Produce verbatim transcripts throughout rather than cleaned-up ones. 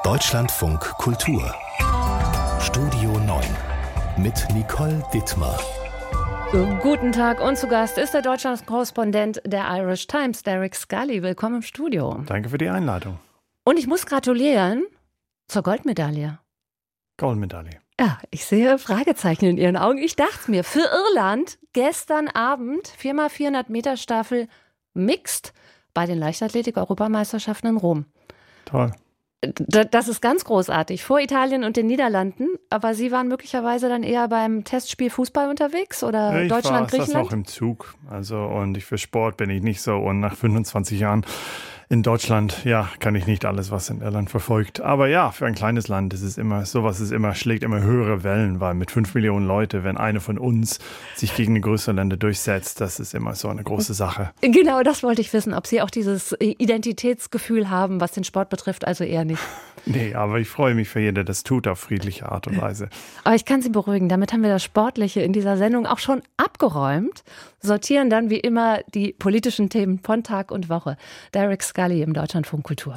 Deutschlandfunk Kultur Studio neun mit Nicole Dittmar. Guten Tag und zu Gast ist der Deutschland-Korrespondent der Irish Times, Derek Scully. Willkommen im Studio. Danke für die Einladung. Und ich muss gratulieren zur Goldmedaille. Goldmedaille. Ja, ich sehe Fragezeichen in Ihren Augen. Ich dachte mir, für Irland gestern Abend vier mal vierhundert Meter Staffel Mixed bei den Leichtathletik-Europameisterschaften in Rom. Toll. Das ist ganz großartig. Vor Italien und den Niederlanden. Aber Sie waren möglicherweise dann eher beim Testspiel Fußball unterwegs oder ich Deutschland, war, Griechenland? Ich war noch im Zug. Also, und ich für Sport bin ich nicht so. Und nach fünfundzwanzig Jahren in Deutschland, ja, kann ich nicht alles, was in Irland verfolgt. Aber ja, für ein kleines Land ist es immer, sowas ist immer, schlägt immer höhere Wellen, weil mit fünf Millionen Leute, wenn eine von uns sich gegen die größeren Länder durchsetzt, das ist immer so eine große Sache. Genau, das wollte ich wissen, ob Sie auch dieses Identitätsgefühl haben, was den Sport betrifft, also eher nicht. Nee, aber ich freue mich für jeden, der das tut, auf friedliche Art und Weise. Aber ich kann Sie beruhigen, damit haben wir das Sportliche in dieser Sendung auch schon abgeräumt, sortieren dann wie immer die politischen Themen von Tag und Woche. Derek Scully im Deutschlandfunk Kultur.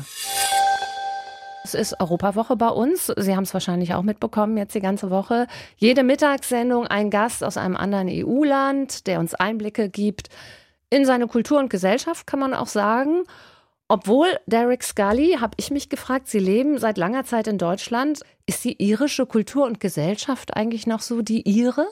Es ist Europawoche bei uns. Sie haben es wahrscheinlich auch mitbekommen, jetzt die ganze Woche. Jede Mittagssendung ein Gast aus einem anderen E U-Land, der uns Einblicke gibt in seine Kultur und Gesellschaft, kann man auch sagen. Obwohl, Derek Scully, habe ich mich gefragt, Sie leben seit langer Zeit in Deutschland. Ist die irische Kultur und Gesellschaft eigentlich noch so die Ihre?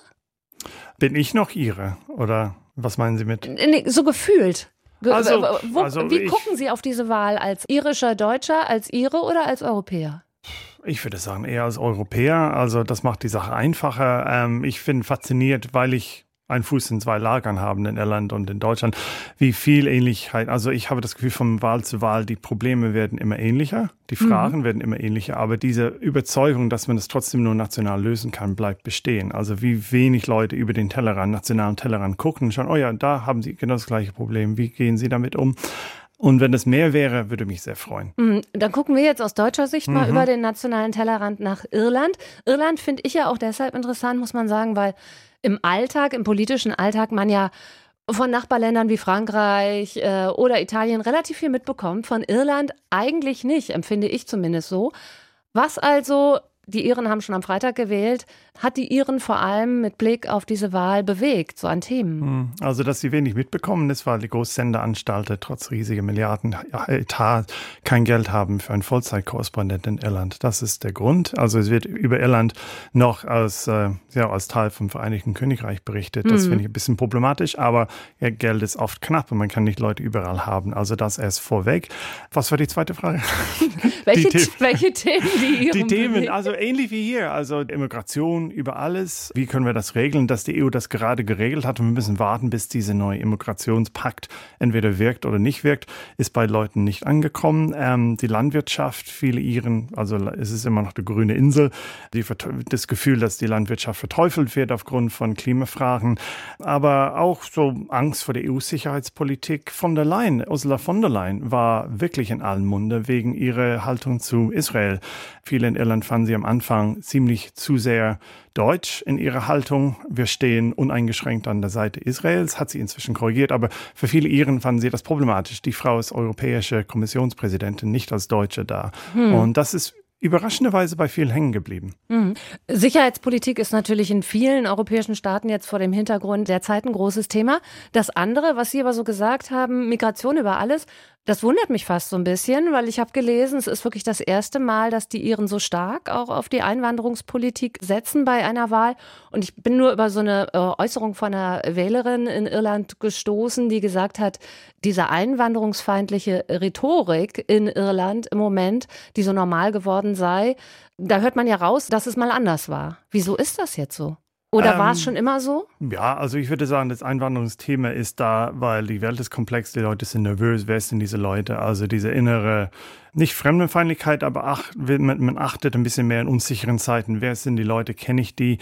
Bin ich noch Ihre? Oder was meinen Sie mit? Nee, so gefühlt. Also, Wo, also wie ich, gucken Sie auf diese Wahl als irischer Deutscher, als Ire oder als Europäer? Ich würde sagen, eher als Europäer. Also das macht die Sache einfacher. Ähm, ich bin fasziniert, weil ich einen Fuß in zwei Lagern haben, in Irland und in Deutschland, wie viel Ähnlichkeit. Also ich habe das Gefühl, von Wahl zu Wahl, die Probleme werden immer ähnlicher, die Fragen mhm. werden immer ähnlicher, aber diese Überzeugung, dass man das trotzdem nur national lösen kann, bleibt bestehen. Also wie wenig Leute über den Tellerrand, nationalen Tellerrand gucken und schauen, oh ja, da haben sie genau das gleiche Problem, wie gehen sie damit um? Und wenn es mehr wäre, würde mich sehr freuen. Mhm. Dann gucken wir jetzt aus deutscher Sicht mal mhm. über den nationalen Tellerrand nach Irland. Irland finde ich ja auch deshalb interessant, muss man sagen, weil im Alltag, im politischen Alltag man ja von Nachbarländern wie Frankreich äh, oder Italien relativ viel mitbekommt. Von Irland eigentlich nicht, empfinde ich zumindest so. Was also, die Iren haben schon am Freitag gewählt, hat die Iren vor allem mit Blick auf diese Wahl bewegt, so an Themen? Also, dass sie wenig mitbekommen ist, weil die Großsenderanstalten trotz riesiger Milliarden Etat kein Geld haben für einen Vollzeitkorrespondent in Irland. Das ist der Grund. Also es wird über Irland noch als, äh, ja, als Teil vom Vereinigten Königreich berichtet. Das mhm. finde ich ein bisschen problematisch, aber ja, Geld ist oft knapp und man kann nicht Leute überall haben. Also das erst vorweg. Was war die zweite Frage? welche, die Themen, welche Themen die Iren Die Themen, bewegen? also ähnlich wie hier, also Immigration über alles. Wie können wir das regeln, dass die E U das gerade geregelt hat und wir müssen warten, bis dieser neue Immigrationspakt entweder wirkt oder nicht wirkt, ist bei Leuten nicht angekommen. Ähm, die Landwirtschaft, viele Iren, also es ist immer noch die grüne Insel, die, das Gefühl, dass die Landwirtschaft verteufelt wird aufgrund von Klimafragen, aber auch so Angst vor der E U-Sicherheitspolitik. Von der Leyen, Ursula von der Leyen war wirklich in allen Munde wegen ihrer Haltung zu Israel. Viele in Irland fanden sie am Anfang ziemlich zu sehr deutsch in ihrer Haltung. Wir stehen uneingeschränkt an der Seite Israels, hat sie inzwischen korrigiert, aber für viele Iren fanden sie das problematisch. Die Frau ist europäische Kommissionspräsidentin, nicht als Deutsche da. Hm. Und das ist überraschenderweise bei vielen hängen geblieben. Mhm. Sicherheitspolitik ist natürlich in vielen europäischen Staaten jetzt vor dem Hintergrund der Zeit ein großes Thema. Das andere, was Sie aber so gesagt haben, Migration über alles, das wundert mich fast so ein bisschen, weil ich habe gelesen, es ist wirklich das erste Mal, dass die Iren so stark auch auf die Einwanderungspolitik setzen bei einer Wahl. Und ich bin nur über so eine äh, Äußerung von einer Wählerin in Irland gestoßen, die gesagt hat, diese einwanderungsfeindliche Rhetorik in Irland im Moment, die so normal geworden sei, da hört man ja raus, dass es mal anders war. Wieso ist das jetzt so? Oder ähm, war es schon immer so? Ja, also ich würde sagen, das Einwanderungsthema ist da, weil die Welt ist komplex, die Leute sind nervös, wer sind diese Leute? Also diese innere, nicht Fremdenfeindlichkeit, aber ach, man, man achtet ein bisschen mehr in unsicheren Zeiten. Wer sind die Leute? Kenne ich die?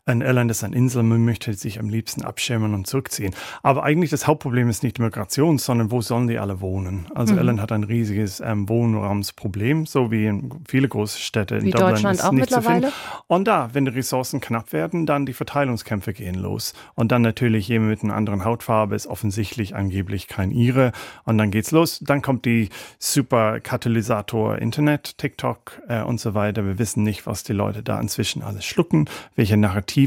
In Irland ist eine Insel, man möchte sich am liebsten abschirmen und zurückziehen. Aber eigentlich das Hauptproblem ist nicht Migration, sondern wo sollen die alle wohnen? Also mhm. Irland hat ein riesiges ähm, Wohnraumsproblem, so wie in viele große Städte. In wie Dublin Deutschland ist auch nicht mittlerweile. Zu finden. Und da, wenn die Ressourcen knapp werden, dann die Verteilungskämpfe gehen los. Und dann natürlich jemand mit einer anderen Hautfarbe ist offensichtlich angeblich kein Ire. Und dann geht's los. Dann kommt die super Katalysator Internet, TikTok äh, und so weiter. Wir wissen nicht, was die Leute da inzwischen alles schlucken, welche Narrativen.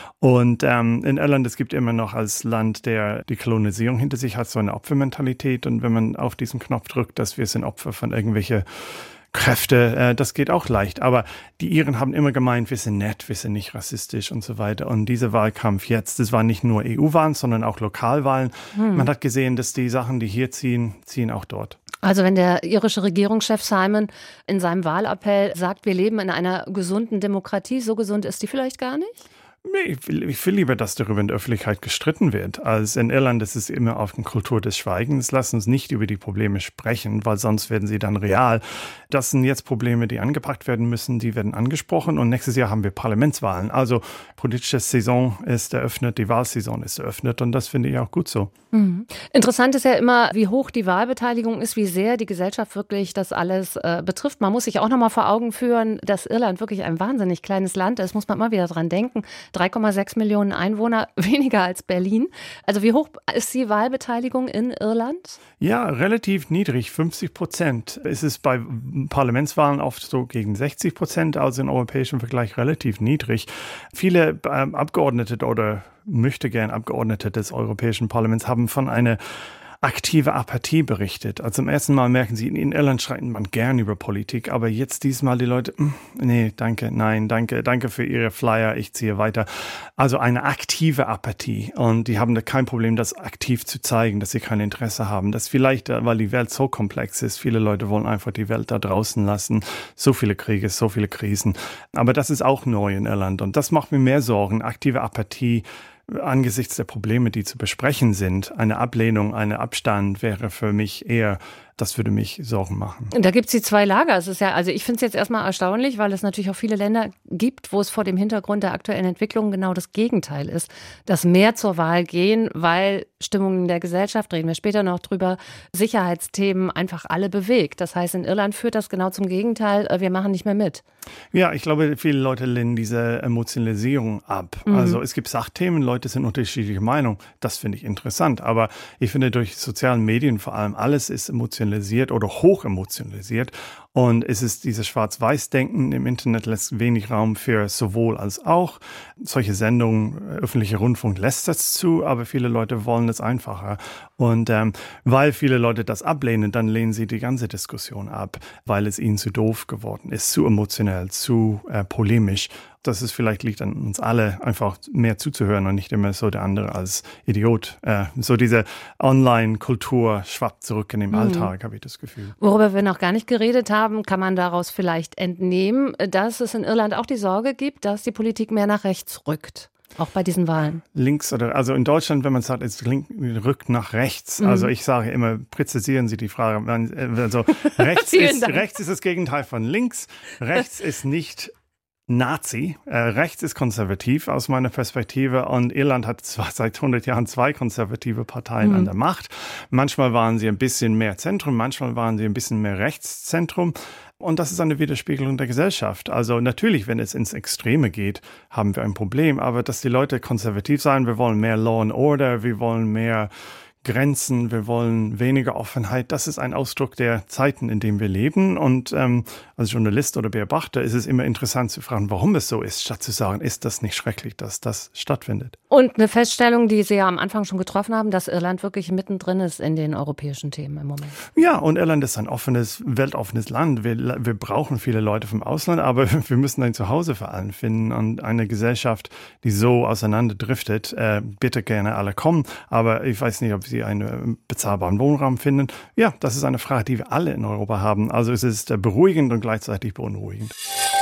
Und ähm, in Irland, es gibt immer noch als Land, der die Kolonisierung hinter sich hat, so eine Opfermentalität. Und wenn man auf diesen Knopf drückt, dass wir sind Opfer von irgendwelchen Kräfte, äh, das geht auch leicht. Aber die Iren haben immer gemeint, wir sind nett, wir sind nicht rassistisch und so weiter. Und dieser Wahlkampf jetzt, das war nicht nur E U-Wahlen, sondern auch Lokalwahlen. Hm. Man hat gesehen, dass die Sachen, die hier ziehen, ziehen auch dort. Also wenn der irische Regierungschef Simon in seinem Wahlappell sagt, wir leben in einer gesunden Demokratie, so gesund ist die vielleicht gar nicht? Nee, ich will, ich will lieber, dass darüber in der Öffentlichkeit gestritten wird. Als in Irland ist es immer auf eine Kultur des Schweigens. Lass uns nicht über die Probleme sprechen, weil sonst werden sie dann real. Das sind jetzt Probleme, die angepackt werden müssen, die werden angesprochen. Und nächstes Jahr haben wir Parlamentswahlen. Also politische Saison ist eröffnet, die Wahlsaison ist eröffnet und das finde ich auch gut so. Mhm. Interessant ist ja immer, wie hoch die Wahlbeteiligung ist, wie sehr die Gesellschaft wirklich das alles äh, betrifft. Man muss sich auch noch mal vor Augen führen, dass Irland wirklich ein wahnsinnig kleines Land ist, muss man immer wieder dran denken. drei Komma sechs Millionen Einwohner, weniger als Berlin. Also wie hoch ist die Wahlbeteiligung in Irland? Ja, relativ niedrig, fünfzig Prozent. Es ist bei Parlamentswahlen oft so gegen sechzig Prozent, also im europäischen Vergleich relativ niedrig. Viele ähm, Abgeordnete oder möchte gern Abgeordnete des Europäischen Parlaments haben von einer aktive Apathie berichtet. Also zum ersten Mal merken sie, in Irland schreitet man gern über Politik, aber jetzt diesmal die Leute, nee, danke, nein, danke, danke für Ihre Flyer, ich ziehe weiter. Also eine aktive Apathie und die haben da kein Problem, das aktiv zu zeigen, dass sie kein Interesse haben. Das vielleicht, weil die Welt so komplex ist, viele Leute wollen einfach die Welt da draußen lassen. So viele Kriege, so viele Krisen. Aber das ist auch neu in Irland und das macht mir mehr Sorgen. Aktive Apathie angesichts der Probleme, die zu besprechen sind, eine Ablehnung, ein Abstand wäre für mich eher, das würde mich Sorgen machen. Da gibt es die zwei Lager. Es ist ja, also ich finde es jetzt erstmal erstaunlich, weil es natürlich auch viele Länder gibt, wo es vor dem Hintergrund der aktuellen Entwicklung genau das Gegenteil ist. Dass mehr zur Wahl gehen, weil Stimmungen in der Gesellschaft, reden wir später noch drüber, Sicherheitsthemen einfach alle bewegt. Das heißt, in Irland führt das genau zum Gegenteil, wir machen nicht mehr mit. Ja, ich glaube, viele Leute lehnen diese Emotionalisierung ab. Mhm. Also es gibt Sachthemen, Leute sind unterschiedlicher Meinung. Das finde ich interessant. Aber ich finde, durch sozialen Medien vor allem, alles ist emotionalisiert oder hoch emotionalisiert. Und es ist dieses Schwarz-Weiß-Denken im Internet lässt wenig Raum für sowohl als auch. Solche Sendungen, öffentlicher Rundfunk lässt das zu, aber viele Leute wollen es einfacher. Und ähm, weil viele Leute das ablehnen, dann lehnen sie die ganze Diskussion ab, weil es ihnen zu doof geworden ist, zu emotional, zu äh, polemisch. Das ist vielleicht liegt an uns alle, einfach mehr zuzuhören und nicht immer so der andere als Idiot. Äh, so diese Online-Kultur schwappt zurück in den Alltag, mhm. habe ich das Gefühl. Worüber wir noch gar nicht geredet haben, kann man daraus vielleicht entnehmen, dass es in Irland auch die Sorge gibt, dass die Politik mehr nach rechts rückt. Auch bei diesen Wahlen. Links oder, also in Deutschland, wenn man sagt, es rückt nach rechts. Mhm. Also ich sage immer, präzisieren Sie die Frage. Also rechts, ist, rechts ist das Gegenteil von links. Rechts ist nicht Nazi. Äh, rechts ist konservativ aus meiner Perspektive und Irland hat zwar seit hundert Jahren zwei konservative Parteien mhm. an der Macht. Manchmal waren sie ein bisschen mehr Zentrum, manchmal waren sie ein bisschen mehr Rechtszentrum. Und das ist eine Widerspiegelung der Gesellschaft. Also natürlich, wenn es ins Extreme geht, haben wir ein Problem. Aber dass die Leute konservativ sein, wir wollen mehr Law and Order, wir wollen mehr Grenzen, wir wollen weniger Offenheit. Das ist ein Ausdruck der Zeiten, in denen wir leben. Und ähm, als Journalist oder Beobachter ist es immer interessant zu fragen, warum es so ist, statt zu sagen, ist das nicht schrecklich, dass das stattfindet. Und eine Feststellung, die Sie ja am Anfang schon getroffen haben, dass Irland wirklich mittendrin ist in den europäischen Themen im Moment. Ja, und Irland ist ein offenes, weltoffenes Land. Wir, wir brauchen viele Leute vom Ausland, aber wir müssen ein Zuhause für allen finden. Und eine Gesellschaft, die so auseinanderdriftet, äh, bitte gerne alle kommen. Aber ich weiß nicht, ob Sie einen bezahlbaren Wohnraum finden. Ja, das ist eine Frage, die wir alle in Europa haben. Also es ist beruhigend und gleichzeitig beunruhigend.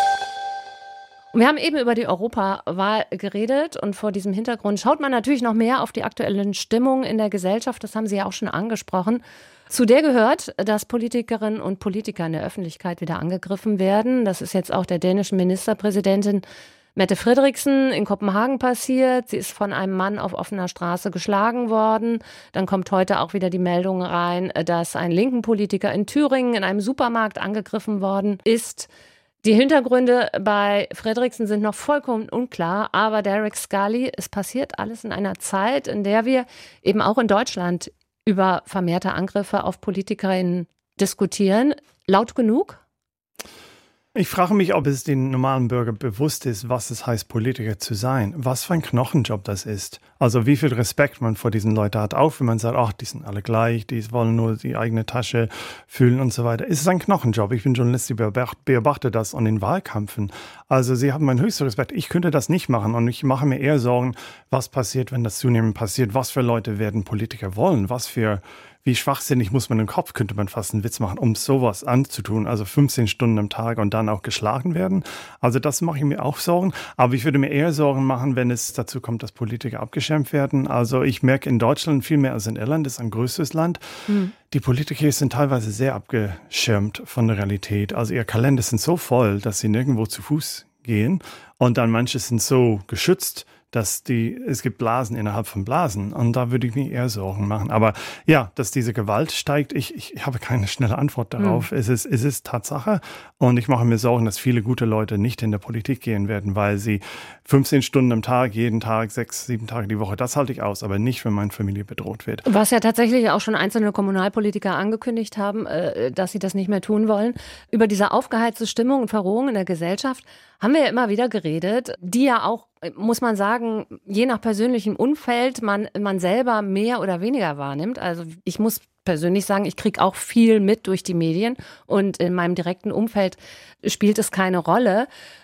Wir haben eben über die Europawahl geredet und vor diesem Hintergrund schaut man natürlich noch mehr auf die aktuellen Stimmungen in der Gesellschaft. Das haben Sie ja auch schon angesprochen. Zu der gehört, dass Politikerinnen und Politiker in der Öffentlichkeit wieder angegriffen werden. Das ist jetzt auch der dänischen Ministerpräsidentin Mette Frederiksen in Kopenhagen passiert. Sie ist von einem Mann auf offener Straße geschlagen worden. Dann kommt heute auch wieder die Meldung rein, dass ein linken Politiker in Thüringen in einem Supermarkt angegriffen worden ist. Die Hintergründe bei Frederiksen sind noch vollkommen unklar, aber Derek Scully, es passiert alles in einer Zeit, in der wir eben auch in Deutschland über vermehrte Angriffe auf PolitikerInnen diskutieren. Laut genug? Ich frage mich, ob es den normalen Bürger bewusst ist, was es heißt, Politiker zu sein. Was für ein Knochenjob das ist. Also wie viel Respekt man vor diesen Leuten hat, auch wenn man sagt, ach, die sind alle gleich, die wollen nur die eigene Tasche füllen und so weiter. Es ist ein Knochenjob. Ich bin Journalist, ich beobachte das an den Wahlkämpfen. Also sie haben meinen höchsten Respekt. Ich könnte das nicht machen und ich mache mir eher Sorgen, was passiert, wenn das zunehmend passiert. Was für Leute werden Politiker wollen? Was für Wie schwachsinnig muss man im Kopf, könnte man fast einen Witz machen, um sowas anzutun. Also fünfzehn Stunden am Tag und dann auch geschlagen werden. Also das mache ich mir auch Sorgen. Aber ich würde mir eher Sorgen machen, wenn es dazu kommt, dass Politiker abgeschirmt werden. Also ich merke in Deutschland viel mehr als in Irland, das ist ein größeres Land. Mhm. Die Politiker sind teilweise sehr abgeschirmt von der Realität. Also ihr Kalender sind so voll, dass sie nirgendwo zu Fuß gehen. Und dann manche sind so geschützt, dass die, es gibt Blasen innerhalb von Blasen. Und da würde ich mir eher Sorgen machen. Aber ja, dass diese Gewalt steigt, ich, ich habe keine schnelle Antwort darauf. Mhm. Es ist, es ist Tatsache. Und ich mache mir Sorgen, dass viele gute Leute nicht in der Politik gehen werden, weil sie fünfzehn Stunden am Tag, jeden Tag, sechs, sieben Tage die Woche, das halte ich aus. Aber nicht, wenn meine Familie bedroht wird. Was ja tatsächlich auch schon einzelne Kommunalpolitiker angekündigt haben, dass sie das nicht mehr tun wollen. Über diese aufgeheizte Stimmung und Verrohung in der Gesellschaft haben wir ja immer wieder geredet, die ja auch, muss man sagen, je nach persönlichem Umfeld man, man selber mehr oder weniger wahrnimmt. Also ich muss persönlich sagen, ich kriege auch viel mit durch die Medien und in meinem direkten Umfeld spielt es keine Rolle.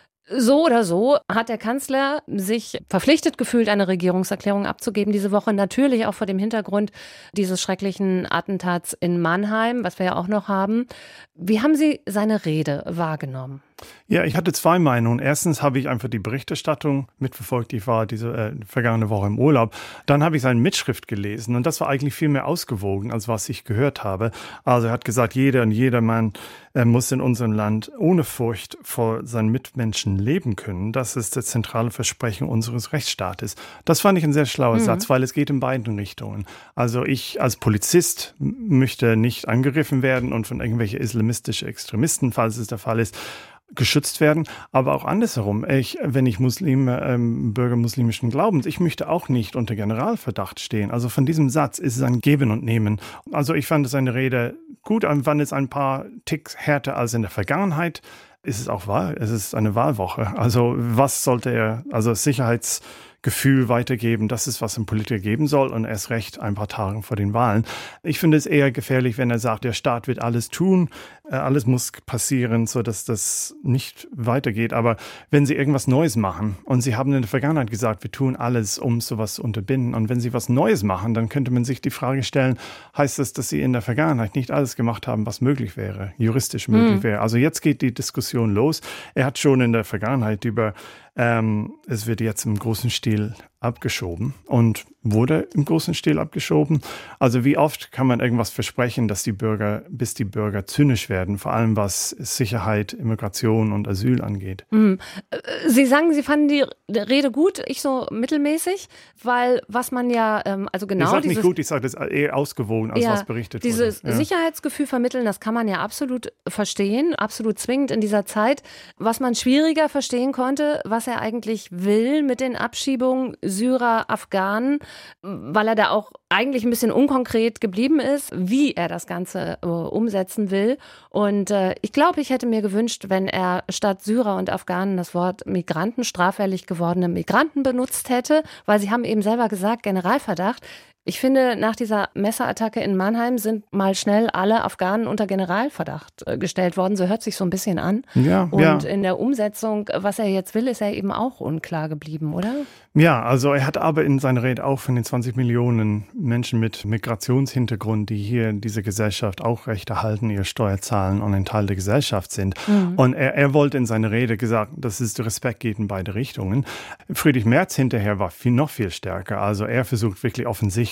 So oder so hat der Kanzler sich verpflichtet gefühlt, eine Regierungserklärung abzugeben diese Woche. Natürlich auch vor dem Hintergrund dieses schrecklichen Attentats in Mannheim, was wir ja auch noch haben. Wie haben Sie seine Rede wahrgenommen? Ja, ich hatte zwei Meinungen. Erstens habe ich einfach die Berichterstattung mitverfolgt. Ich war diese äh, vergangene Woche im Urlaub. Dann habe ich seine Mitschrift gelesen und das war eigentlich viel mehr ausgewogen, als was ich gehört habe. Also er hat gesagt, jeder und jeder Mann äh, muss in unserem Land ohne Furcht vor seinen Mitmenschen leben können. Das ist das zentrale Versprechen unseres Rechtsstaates. Das fand ich ein sehr schlauer mhm. Satz, weil es geht in beiden Richtungen. Also ich als Polizist möchte nicht angegriffen werden und von irgendwelchen islamistischen Extremisten, falls es der Fall ist, geschützt werden, aber auch andersherum. Ich, wenn ich Muslime, ähm, Bürger muslimischen Glaubens, ich möchte auch nicht unter Generalverdacht stehen. Also von diesem Satz ist es ein Geben und Nehmen. Also ich fand seine Rede gut, wann es ein paar Ticks härter als in der Vergangenheit. Ist es auch Wahl? Es ist eine Wahlwoche. Also was sollte er, also Sicherheitsgefühl weitergeben, das ist, was ein Politiker geben soll und erst recht ein paar Tage vor den Wahlen. Ich finde es eher gefährlich, wenn er sagt, der Staat wird alles tun, alles muss passieren, sodass das nicht weitergeht. Aber wenn Sie irgendwas Neues machen und Sie haben in der Vergangenheit gesagt, wir tun alles, um sowas zu unterbinden und wenn Sie was Neues machen, dann könnte man sich die Frage stellen, heißt das, dass Sie in der Vergangenheit nicht alles gemacht haben, was möglich wäre, juristisch möglich mhm. wäre. Also jetzt geht die Diskussion los. Er hat schon in der Vergangenheit über Ähm, es wird jetzt im großen Stil abgeschoben und wurde im großen Stil abgeschoben. Also wie oft kann man irgendwas versprechen, dass die Bürger, bis die Bürger zynisch werden, vor allem was Sicherheit, Immigration und Asyl angeht. Mhm. Sie sagen, Sie fanden die Rede gut, ich so mittelmäßig, weil was man ja, also genau... Ich sage nicht gut, ich sage das eher ausgewogen, als ja, was berichtet wurde. Dieses ja. Sicherheitsgefühl vermitteln, das kann man ja absolut verstehen, absolut zwingend in dieser Zeit. Was man schwieriger verstehen konnte, was er eigentlich will mit den Abschiebungen Syrer, Afghanen, weil er da auch eigentlich ein bisschen unkonkret geblieben ist, wie er das Ganze äh, umsetzen will. Und äh, ich glaube, ich hätte mir gewünscht, wenn er statt Syrer und Afghanen das Wort Migranten, straffällig gewordene Migranten benutzt hätte, weil sie haben eben selber gesagt, Generalverdacht. Ich finde, nach dieser Messerattacke in Mannheim sind mal schnell alle Afghanen unter Generalverdacht gestellt worden. So hört sich so ein bisschen an. Ja, Und ja. in der Umsetzung, was er jetzt will, ist er eben auch unklar geblieben, oder? Ja, also er hat aber in seiner Rede auch von den zwanzig Millionen Menschen mit Migrationshintergrund, die hier in dieser Gesellschaft auch Recht erhalten, ihre Steuer zahlen und ein Teil der Gesellschaft sind. Mhm. Und er, er wollte in seiner Rede gesagt, dass es Respekt geht in beide Richtungen. Friedrich Merz hinterher war viel, noch viel stärker. Also er versucht wirklich offensichtlich,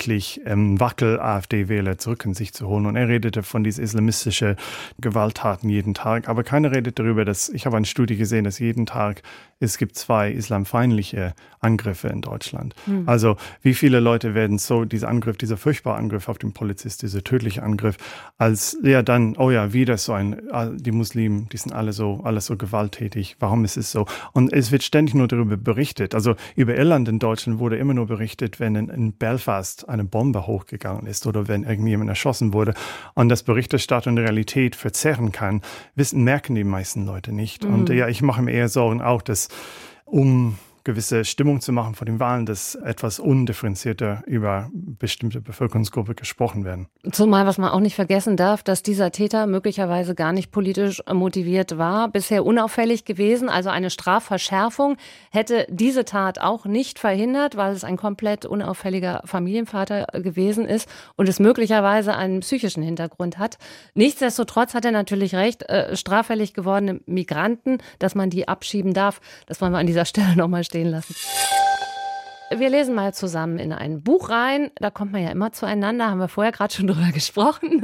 tatsächlich ähm, Wackel-A f D-Wähler zurück in sich zu holen. Und er redete von diesen islamistischen Gewalttaten jeden Tag. Aber keiner redet darüber, dass, ich habe eine Studie gesehen, dass jeden Tag es gibt zwei islamfeindliche Angriffe in Deutschland. Mhm. Also wie viele Leute werden so, dieser Angriff, dieser furchtbare Angriff auf den Polizist, dieser tödliche Angriff, als ja dann, oh ja, wieder so ein, die Muslimen, die sind alle so, alles so gewalttätig. Warum ist es so? Und es wird ständig nur darüber berichtet. Also über Irland in Deutschland wurde immer nur berichtet, wenn in, in Belfast eine Bombe hochgegangen ist oder wenn irgendjemand erschossen wurde. Und dass Berichterstattung und Realität verzerren kann, wissen, merken die meisten Leute nicht. Mhm. Und ja, ich mache mir eher Sorgen auch, dass um gewisse Stimmung zu machen vor den Wahlen, dass etwas undifferenzierter über bestimmte Bevölkerungsgruppe gesprochen werden. Zumal, was man auch nicht vergessen darf, dass dieser Täter möglicherweise gar nicht politisch motiviert war, bisher unauffällig gewesen. Also eine Strafverschärfung hätte diese Tat auch nicht verhindert, weil es ein komplett unauffälliger Familienvater gewesen ist und es möglicherweise einen psychischen Hintergrund hat. Nichtsdestotrotz hat er natürlich recht, äh, straffällig gewordene Migranten, dass man die abschieben darf. Das wollen wir an dieser Stelle nochmal stehen lassen. Wir lesen mal zusammen in ein Buch rein. Da kommt man ja immer zueinander, haben wir vorher gerade schon drüber gesprochen.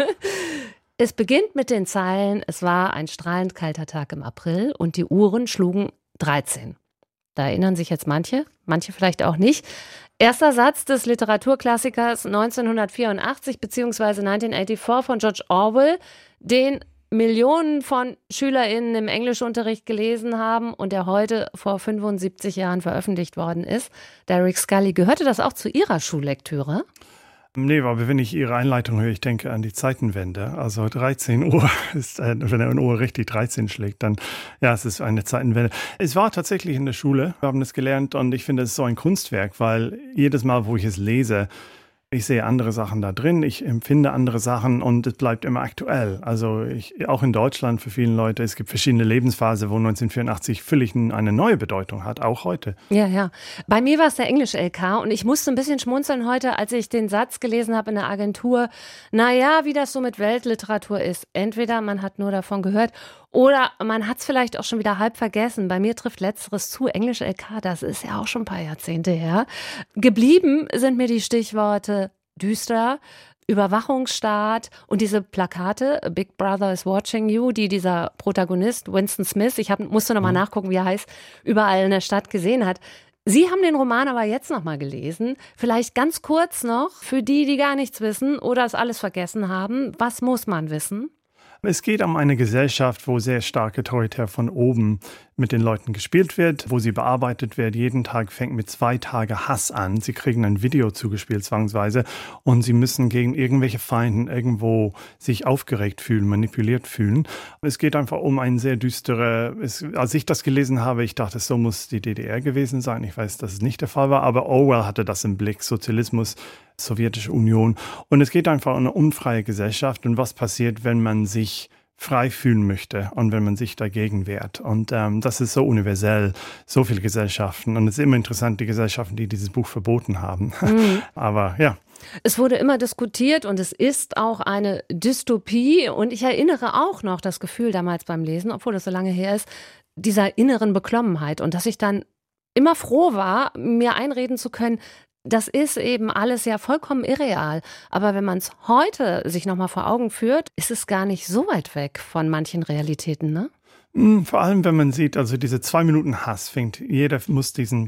Es beginnt mit den Zeilen: Es war ein strahlend kalter Tag im April und die Uhren schlugen dreizehn. Da erinnern sich jetzt manche, manche vielleicht auch nicht. Erster Satz des Literaturklassikers neunzehnhundertvierundachtzig bzw. neunzehnhundertvierundachtzig von George Orwell, den Millionen von SchülerInnen im Englischunterricht gelesen haben und der heute vor fünfundsiebzig Jahren veröffentlicht worden ist. Derek Scully, gehörte das auch zu Ihrer Schullektüre? Nee, aber wenn ich Ihre Einleitung höre, ich denke an die Zeitenwende. Also dreizehn Uhr ist, wenn eine Uhr richtig dreizehn schlägt, dann, ja, es ist eine Zeitenwende. Es war tatsächlich in der Schule, wir haben es gelernt und ich finde, es ist so ein Kunstwerk, weil jedes Mal, wo ich es lese, ich sehe andere Sachen da drin, ich empfinde andere Sachen und es bleibt immer aktuell. Also ich, auch in Deutschland für viele Leute, es gibt verschiedene Lebensphasen, wo neunzehnhundertvierundachtzig völlig eine neue Bedeutung hat, auch heute. Ja, ja. Bei mir war es der Englisch-L K und ich musste ein bisschen schmunzeln heute, als ich den Satz gelesen habe in der Agentur, naja, wie das so mit Weltliteratur ist. Entweder man hat nur davon gehört oder man hat es vielleicht auch schon wieder halb vergessen. Bei mir trifft Letzteres zu. Englisch-L K, das ist ja auch schon ein paar Jahrzehnte her. Geblieben sind mir die Stichworte düster, Überwachungsstaat und diese Plakate, Big Brother is watching you, die dieser Protagonist Winston Smith, ich hab, musste nochmal mhm. nachgucken, wie er heißt, überall in der Stadt gesehen hat. Sie haben den Roman aber jetzt nochmal gelesen. Vielleicht ganz kurz noch, für die, die gar nichts wissen oder es alles vergessen haben, was muss man wissen? Es geht um eine Gesellschaft, wo sehr stark autoritär von oben mit den Leuten gespielt wird, wo sie bearbeitet wird. Jeden Tag fängt mit zwei Tage Hass an. Sie kriegen ein Video zugespielt zwangsweise und sie müssen gegen irgendwelche Feinden irgendwo sich aufgeregt fühlen, manipuliert fühlen. Es geht einfach um ein sehr düstere, es, als ich das gelesen habe, ich dachte, so muss die D D R gewesen sein. Ich weiß, dass es nicht der Fall war, aber Orwell hatte das im Blick, Sozialismus, Sowjetische Union. Und es geht einfach um eine unfreie Gesellschaft und was passiert, wenn man sich frei fühlen möchte und wenn man sich dagegen wehrt. Und ähm, das ist so universell, so viele Gesellschaften. Und es ist immer interessant, die Gesellschaften, die dieses Buch verboten haben. Mhm. Aber ja. Es wurde immer diskutiert und es ist auch eine Dystopie. Und ich erinnere auch noch das Gefühl damals beim Lesen, obwohl das so lange her ist, dieser inneren Beklommenheit. Und dass ich dann immer froh war, mir einreden zu können, das ist eben alles ja vollkommen irreal. Aber wenn man es heute sich nochmal vor Augen führt, ist es gar nicht so weit weg von manchen Realitäten, ne? Vor allem, wenn man sieht, also diese zwei Minuten Hass fängt, jeder muss diesen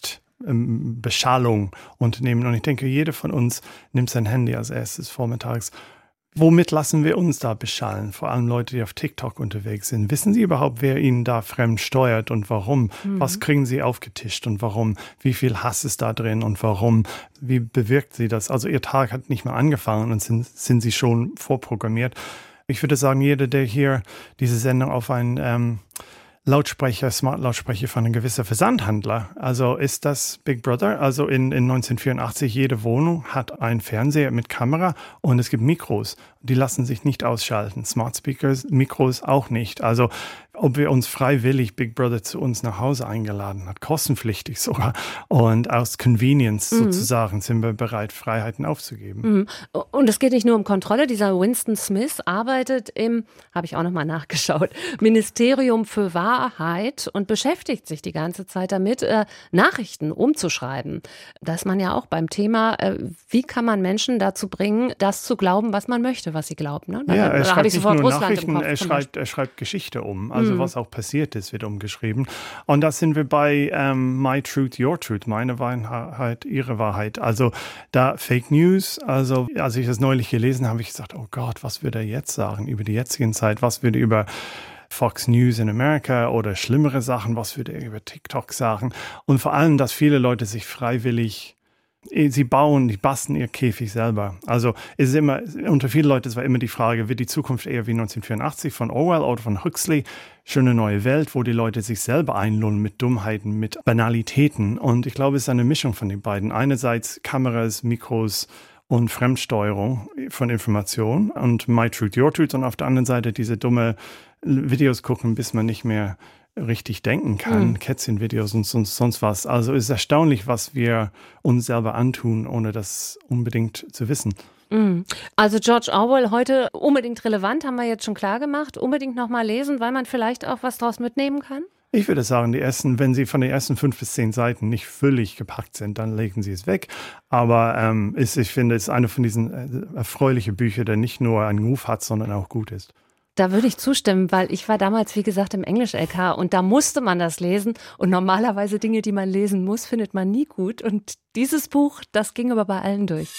Pflichtbeschallung unternehmen. Und ich denke, jeder von uns nimmt sein Handy als erstes vormittags. Womit lassen wir uns da beschallen? Vor allem Leute, die auf TikTok unterwegs sind. Wissen Sie überhaupt, wer Ihnen da fremd steuert und warum? Mhm. Was kriegen Sie aufgetischt und warum? Wie viel Hass ist da drin und warum? Wie bewirkt Sie das? Also Ihr Tag hat nicht mal angefangen und sind, sind Sie schon vorprogrammiert. Ich würde sagen, jeder, der hier diese Sendung auf ein ähm, Lautsprecher, Smart-Lautsprecher von einem gewissen Versandhandler. Also ist das Big Brother? Also in, in neunzehnhundertvierundachtzig, jede Wohnung hat einen Fernseher mit Kamera und es gibt Mikros. Die lassen sich nicht ausschalten. Smart Speakers, Mikros auch nicht. Also ob wir uns freiwillig Big Brother zu uns nach Hause eingeladen hat, kostenpflichtig sogar. Und aus Convenience mhm. sozusagen sind wir bereit, Freiheiten aufzugeben. Mhm. Und es geht nicht nur um Kontrolle. Dieser Winston Smith arbeitet im, habe ich auch nochmal nachgeschaut, Ministerium für Wahrheit und beschäftigt sich die ganze Zeit damit, äh, Nachrichten umzuschreiben. Da ist man ja auch beim Thema, äh, wie kann man Menschen dazu bringen, das zu glauben, was man möchte, was sie glauben. Ne? Da, ja, er da schreibt ich nicht sofort nur Russland Nachrichten, im Kopf, er, schreibt, er schreibt Geschichte um. Also mhm. was auch passiert ist, wird umgeschrieben. Und da sind wir bei ähm, My Truth, Your Truth, meine Wahrheit, Ihre Wahrheit. Also da Fake News, also als ich das neulich gelesen habe, habe ich gesagt, oh Gott, was würde er jetzt sagen über die jetzige Zeit, was würde über Fox News in Amerika oder schlimmere Sachen, was würde er über TikTok sagen? Und vor allem, dass viele Leute sich freiwillig, sie bauen, die basteln ihr Käfig selber. Also es ist immer, unter vielen Leuten, es war immer die Frage, wird die Zukunft eher wie neunzehnhundertvierundachtzig von Orwell oder von Huxley, schöne neue Welt, wo die Leute sich selber einlullen mit Dummheiten, mit Banalitäten. Und ich glaube, es ist eine Mischung von den beiden. Einerseits Kameras, Mikros und Fremdsteuerung von Informationen und My Truth, Your Truth. Und auf der anderen Seite diese dumme Videos gucken, bis man nicht mehr richtig denken kann, mhm. Kätzchen-Videos und sonst, sonst was. Also es ist erstaunlich, was wir uns selber antun, ohne das unbedingt zu wissen. Mhm. Also George Orwell heute unbedingt relevant, haben wir jetzt schon klar gemacht. Unbedingt nochmal lesen, weil man vielleicht auch was daraus mitnehmen kann? Ich würde sagen, die ersten, wenn Sie von den ersten fünf bis zehn Seiten nicht völlig gepackt sind, dann legen Sie es weg. Aber ähm, ist, ich finde, es ist eine von diesen äh, erfreulichen Büchern, der nicht nur einen Ruf hat, sondern auch gut ist. Da würde ich zustimmen, weil ich war damals, wie gesagt, im Englisch-L K und da musste man das lesen. Und normalerweise Dinge, die man lesen muss, findet man nie gut. Und dieses Buch, das ging aber bei allen durch.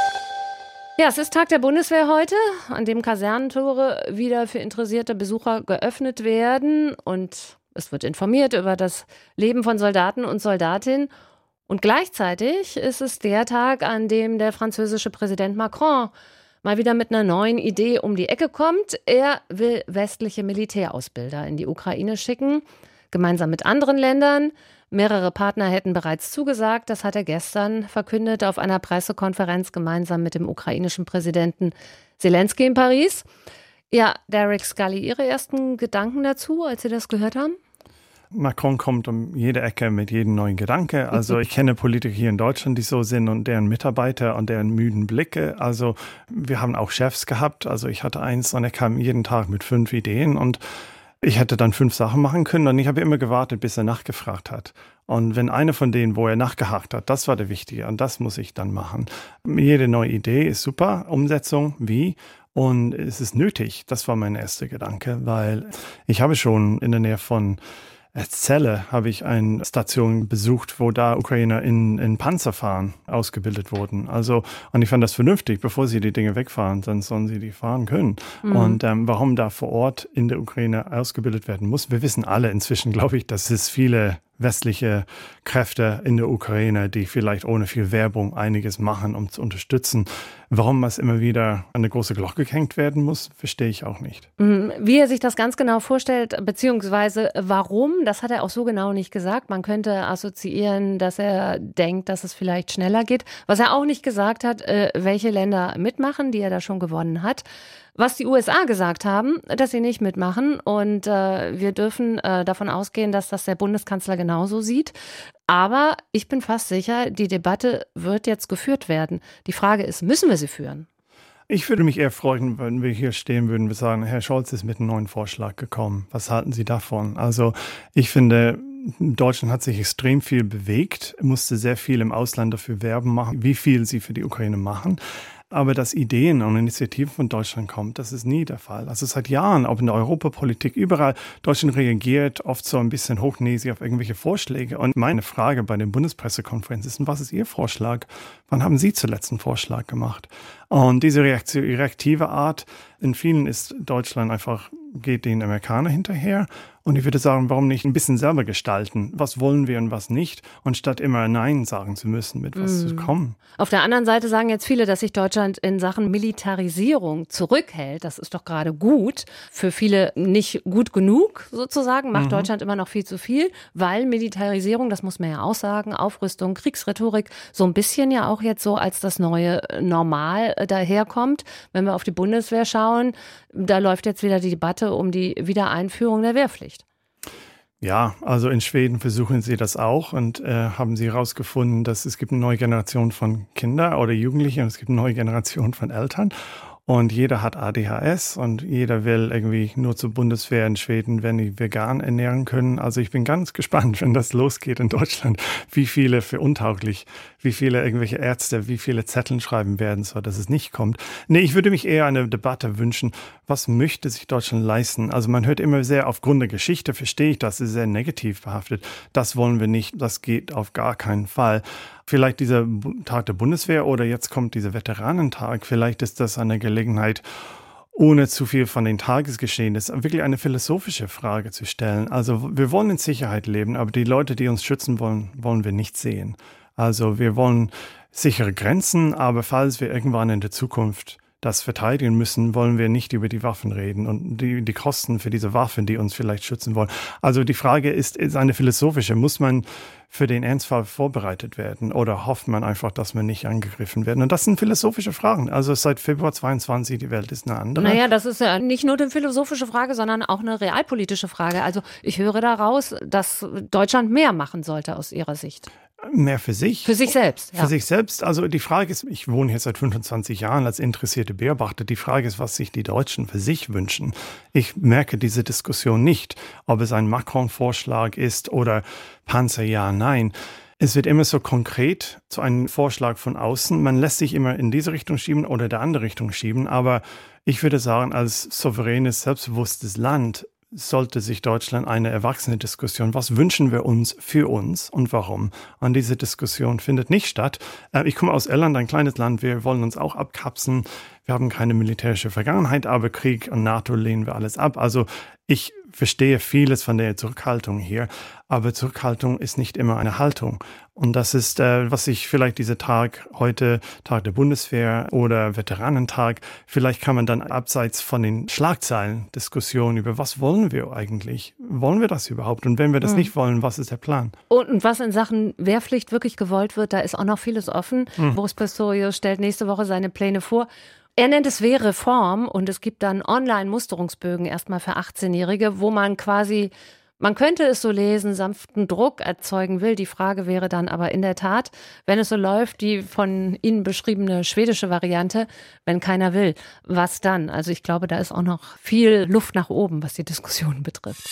Ja, es ist Tag der Bundeswehr heute, an dem Kasernentore wieder für interessierte Besucher geöffnet werden. Und es wird informiert über das Leben von Soldaten und Soldatinnen. Und gleichzeitig ist es der Tag, an dem der französische Präsident Macron mal wieder mit einer neuen Idee um die Ecke kommt. Er will westliche Militärausbilder in die Ukraine schicken, gemeinsam mit anderen Ländern. Mehrere Partner hätten bereits zugesagt. Das hat er gestern verkündet auf einer Pressekonferenz gemeinsam mit dem ukrainischen Präsidenten Zelensky in Paris. Ja, Derek Scully, Ihre ersten Gedanken dazu, als Sie das gehört haben? Macron kommt um jede Ecke mit jedem neuen Gedanke. Also ich kenne Politiker hier in Deutschland, die so sind und deren Mitarbeiter und deren müden Blicke. Also wir haben auch Chefs gehabt. Also ich hatte eins und er kam jeden Tag mit fünf Ideen und ich hätte dann fünf Sachen machen können und ich habe immer gewartet, bis er nachgefragt hat. Und wenn eine von denen, wo er nachgehakt hat, das war der Wichtige und das muss ich dann machen. Jede neue Idee ist super. Umsetzung, wie? Und es ist nötig. Das war mein erster Gedanke, weil ich habe schon in der Nähe von Celle habe ich eine Station besucht, wo da Ukrainer in, in Panzerfahren ausgebildet wurden. Also, und ich fand das vernünftig, bevor sie die Dinge wegfahren, dann sollen sie die fahren können. Mhm. Und ähm, warum da vor Ort in der Ukraine ausgebildet werden muss, wir wissen alle inzwischen, glaube ich, dass es viele westliche Kräfte in der Ukraine, die vielleicht ohne viel Werbung einiges machen, um zu unterstützen. Warum das immer wieder an eine große Glocke gehängt werden muss, verstehe ich auch nicht. Wie er sich das ganz genau vorstellt, beziehungsweise warum, das hat er auch so genau nicht gesagt. Man könnte assoziieren, dass er denkt, dass es vielleicht schneller geht. Was er auch nicht gesagt hat, welche Länder mitmachen, die er da schon gewonnen hat. Was die U S A gesagt haben, dass sie nicht mitmachen. Und äh, wir dürfen äh, davon ausgehen, dass das der Bundeskanzler genauso sieht. Aber ich bin fast sicher, die Debatte wird jetzt geführt werden. Die Frage ist, müssen wir sie führen? Ich würde mich eher freuen, wenn wir hier stehen würden und sagen, Herr Scholz ist mit einem neuen Vorschlag gekommen. Was halten Sie davon? Also ich finde, Deutschland hat sich extrem viel bewegt, musste sehr viel im Ausland dafür Werben machen, wie viel sie für die Ukraine machen. Aber dass Ideen und Initiativen von Deutschland kommen, das ist nie der Fall. Also seit Jahren, auch in der Europapolitik, überall, Deutschland reagiert oft so ein bisschen hochnäsig auf irgendwelche Vorschläge. Und meine Frage bei den Bundespressekonferenzen ist, was ist Ihr Vorschlag? Wann haben Sie zuletzt einen Vorschlag gemacht? Und diese reaktive Art, in vielen ist Deutschland einfach, geht den Amerikanern hinterher. Und ich würde sagen, warum nicht ein bisschen selber gestalten? Was wollen wir und was nicht? Und statt immer Nein sagen zu müssen, mit was mm. zu kommen. Auf der anderen Seite sagen jetzt viele, dass sich Deutschland in Sachen Militarisierung zurückhält. Das ist doch gerade gut. Für viele nicht gut genug sozusagen. Macht mhm. Deutschland immer noch viel zu viel. Weil Militarisierung, das muss man ja auch sagen, Aufrüstung, Kriegsrhetorik, so ein bisschen ja auch jetzt so als das neue Normal daherkommt. Wenn wir auf die Bundeswehr schauen, da läuft jetzt wieder die Debatte um die Wiedereinführung der Wehrpflicht. Ja, also in Schweden versuchen sie das auch und äh, haben sie herausgefunden, dass es gibt eine neue Generation von Kindern oder Jugendlichen und es gibt eine neue Generation von Eltern. Und jeder hat A D H S und jeder will irgendwie nur zur Bundeswehr in Schweden, wenn die vegan ernähren können. Also ich bin ganz gespannt, wenn das losgeht in Deutschland, wie viele für untauglich, wie viele irgendwelche Ärzte, wie viele Zetteln schreiben werden, so dass es nicht kommt. Nee, ich würde mich eher eine Debatte wünschen, was möchte sich Deutschland leisten? Also man hört immer sehr aufgrund der Geschichte, verstehe ich das, ist sehr negativ behaftet. Das wollen wir nicht, das geht auf gar keinen Fall. Vielleicht dieser Tag der Bundeswehr oder jetzt kommt dieser Veteranentag. Vielleicht ist das eine Gelegenheit, ohne zu viel von den Tagesgeschehnnissen, wirklich eine philosophische Frage zu stellen. Also wir wollen in Sicherheit leben, aber die Leute, die uns schützen wollen, wollen wir nicht sehen. Also wir wollen sichere Grenzen, aber falls wir irgendwann in der Zukunft das verteidigen müssen, wollen wir nicht über die Waffen reden und die, die Kosten für diese Waffen, die uns vielleicht schützen wollen. Also die Frage ist, ist eine philosophische. Muss man für den Ernstfall vorbereitet werden oder hofft man einfach, dass man nicht angegriffen werden? Und das sind philosophische Fragen. Also seit Februar zweiundzwanzig, die Welt ist eine andere. Naja, das ist ja nicht nur eine philosophische Frage, sondern auch eine realpolitische Frage. Also ich höre daraus, dass Deutschland mehr machen sollte aus Ihrer Sicht. Mehr für sich. Für sich selbst, ja. Für sich selbst. Also die Frage ist, ich wohne hier seit fünfundzwanzig Jahren als interessierte Beobachter. Die Frage ist, was sich die Deutschen für sich wünschen. Ich merke diese Diskussion nicht, ob es ein Macron-Vorschlag ist oder Panzer, ja, nein. Es wird immer so konkret zu einem Vorschlag von außen. Man lässt sich immer in diese Richtung schieben oder der andere Richtung schieben. Aber ich würde sagen, als souveränes, selbstbewusstes Land sollte sich Deutschland eine erwachsene Diskussion, was wünschen wir uns für uns und warum? Und diese Diskussion findet nicht statt. Ich komme aus Irland, ein kleines Land, wir wollen uns auch abkapseln. Wir haben keine militärische Vergangenheit, aber Krieg und NATO lehnen wir alles ab. Also ich verstehe vieles von der Zurückhaltung hier, aber Zurückhaltung ist nicht immer eine Haltung. Und das ist, äh, was ich vielleicht dieser Tag heute, Tag der Bundeswehr oder Veteranentag, vielleicht kann man dann abseits von den Schlagzeilen Diskussionen über, was wollen wir eigentlich? Wollen wir das überhaupt? Und wenn wir das mhm. nicht wollen, was ist der Plan? Und was in Sachen Wehrpflicht wirklich gewollt wird, da ist auch noch vieles offen. Mhm. Boris Pistorius stellt nächste Woche seine Pläne vor. Er nennt es Wehrreform und es gibt dann Online-Musterungsbögen erstmal für achtzehnjährige, wo man quasi, man könnte es so lesen, sanften Druck erzeugen will. Die Frage wäre dann aber in der Tat, wenn es so läuft, die von Ihnen beschriebene schwedische Variante, wenn keiner will, was dann? Also ich glaube, da ist auch noch viel Luft nach oben, was die Diskussion betrifft.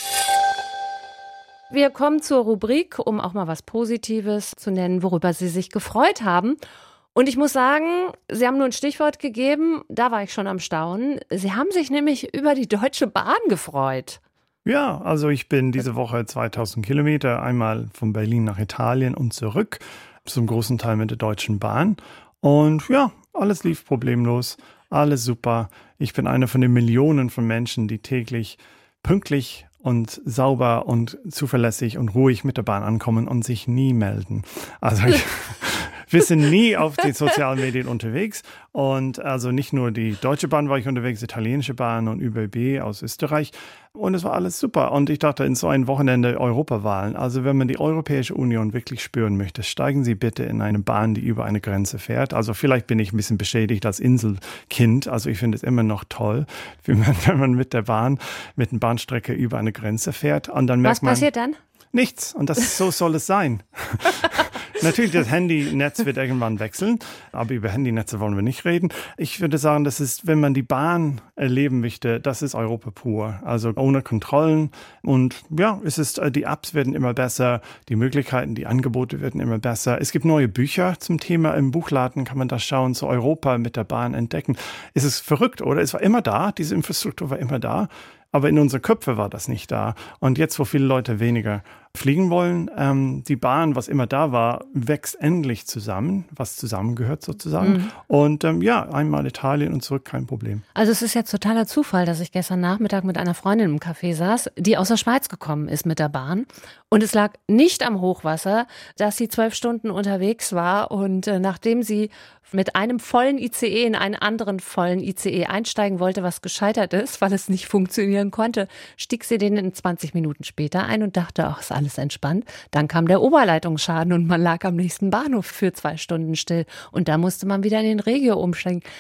Wir kommen zur Rubrik, um auch mal was Positives zu nennen, worüber Sie sich gefreut haben. Und ich muss sagen, Sie haben nur ein Stichwort gegeben, da war ich schon am Staunen. Sie haben sich nämlich über die Deutsche Bahn gefreut. Ja, also ich bin diese Woche zweitausend Kilometer einmal von Berlin nach Italien und zurück, zum großen Teil mit der Deutschen Bahn. Und ja, alles lief problemlos, alles super. Ich bin einer von den Millionen von Menschen, die täglich pünktlich und sauber und zuverlässig und ruhig mit der Bahn ankommen und sich nie melden. Also ich... Wir sind nie auf den sozialen Medien unterwegs und also nicht nur die Deutsche Bahn war ich unterwegs, italienische Bahn und Ö B B aus Österreich und es war alles super und ich dachte in so ein Wochenende Europawahlen, also wenn man die Europäische Union wirklich spüren möchte, steigen Sie bitte in eine Bahn, die über eine Grenze fährt. Also vielleicht bin ich ein bisschen beschädigt als Inselkind, also ich finde es immer noch toll, wenn man, wenn man mit der Bahn, mit einer Bahnstrecke über eine Grenze fährt und dann merkt man... Was passiert dann? Nichts und das so soll es sein. Natürlich, das Handynetz wird irgendwann wechseln, aber über Handynetze wollen wir nicht reden. Ich würde sagen, das ist, wenn man die Bahn erleben möchte, das ist Europa pur. Also ohne Kontrollen und ja, es ist, die Apps werden immer besser, die Möglichkeiten, die Angebote werden immer besser. Es gibt neue Bücher zum Thema, im Buchladen kann man das schauen, zu Europa mit der Bahn entdecken. Es ist verrückt, oder? Es war immer da, diese Infrastruktur war immer da. Aber in unseren Köpfen war das nicht da. Und jetzt, wo viele Leute weniger fliegen wollen, ähm, die Bahn, was immer da war, wächst endlich zusammen, was zusammengehört sozusagen. Mhm. Und ähm, ja, einmal Italien und zurück, kein Problem. Also es ist jetzt totaler Zufall, dass ich gestern Nachmittag mit einer Freundin im Café saß, die aus der Schweiz gekommen ist mit der Bahn. Und es lag nicht am Hochwasser, dass sie zwölf Stunden unterwegs war. Und äh, nachdem sie mit einem vollen I C E in einen anderen vollen I C E einsteigen wollte, was gescheitert ist, weil es nicht funktionieren konnte, stieg sie den in zwanzig Minuten später ein und dachte, ach, ist alles entspannt. Dann kam der Oberleitungsschaden und man lag am nächsten Bahnhof für zwei Stunden still. Und da musste man wieder in den Regio umsteigen.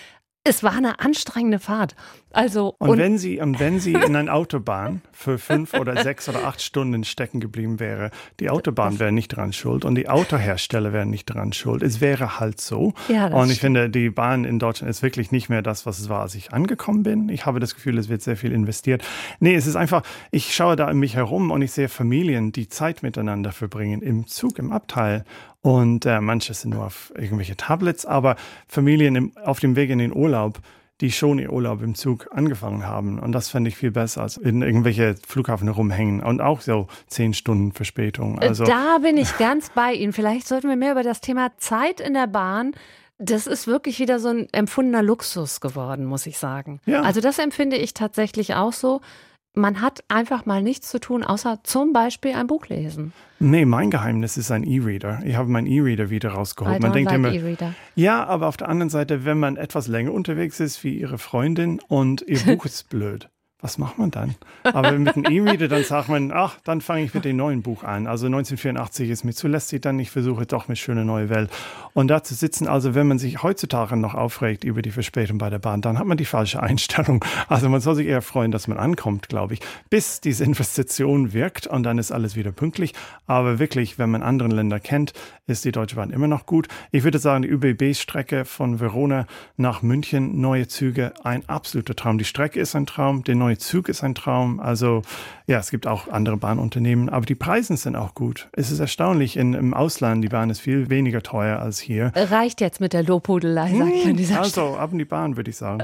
Es war eine anstrengende Fahrt. Also, und, und wenn sie, und wenn sie in einer Autobahn für fünf oder sechs oder acht Stunden stecken geblieben wäre, die Autobahn wäre nicht dran schuld und die Autohersteller wären nicht dran schuld. Es wäre halt so. Ja, und ich stimmt. finde, die Bahn in Deutschland ist wirklich nicht mehr das, was es war, als ich angekommen bin. Ich habe das Gefühl, es wird sehr viel investiert. Nee, es ist einfach, ich schaue da um mich herum und ich sehe Familien, die Zeit miteinander verbringen im Zug, im Abteil. Und äh, manche sind nur auf irgendwelche Tablets, aber Familien im, auf dem Weg in den Urlaub, die schon ihr Urlaub im Zug angefangen haben. Und das fände ich viel besser, als in irgendwelche Flughafen herumhängen. Und auch so zehn Stunden Verspätung. Also, da bin ich ganz bei Ihnen. Vielleicht sollten wir mehr über das Thema Zeit in der Bahn. Das ist wirklich wieder so ein empfundener Luxus geworden, muss ich sagen. Ja. Also das empfinde ich tatsächlich auch so. Man hat einfach mal nichts zu tun, außer zum Beispiel ein Buch lesen. Nee, mein Geheimnis ist ein E-Reader. Ich habe meinen E-Reader wieder rausgeholt. I Man don't denkt like immer, E-Reader. ja, aber auf der anderen Seite, wenn man etwas länger unterwegs ist wie Ihre Freundin und Ihr Buch ist blöd, was macht man dann? Aber mit einem E-Reader, dann sagt man, ach, dann fange ich mit dem neuen Buch an. Also neunzehnhundertvierundachtzig ist mir zu lästig, dann ich versuche doch mit Schöne neue Welt. Und da zu sitzen, also wenn man sich heutzutage noch aufregt über die Verspätung bei der Bahn, dann hat man die falsche Einstellung. Also man soll sich eher freuen, dass man ankommt, glaube ich, bis diese Investition wirkt und dann ist alles wieder pünktlich. Aber wirklich, wenn man andere Länder kennt, ist die Deutsche Bahn immer noch gut. Ich würde sagen, die Ö B B-Strecke von Verona nach München, neue Züge, ein absoluter Traum. Die Strecke ist ein Traum, der neue Zug ist ein Traum. Also ja, es gibt auch andere Bahnunternehmen, aber die Preise sind auch gut. Es ist erstaunlich, in, im Ausland, die Bahn ist viel weniger teuer als hier. Reicht jetzt mit der Lobhudelei, sag ich an dieser Stelle. Also ab in die Bahn, würde ich sagen.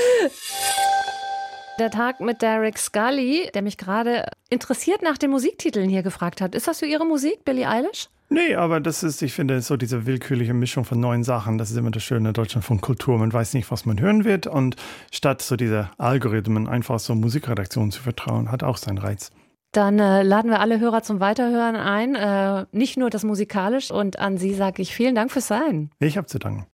Der Tag mit Derek Scully, der mich gerade interessiert nach den Musiktiteln hier gefragt hat. Ist das für Ihre Musik, Billie Eilish? Nee, aber das ist, ich finde, so diese willkürliche Mischung von neuen Sachen, das ist immer das Schöne in Deutschland von Kultur. Man weiß nicht, was man hören wird und statt so diese Algorithmen einfach so Musikredaktionen zu vertrauen, hat auch seinen Reiz. Dann äh, laden wir alle Hörer zum Weiterhören ein, äh, nicht nur das musikalisch und an Sie sage ich vielen Dank fürs Sein. Ich habe zu danken.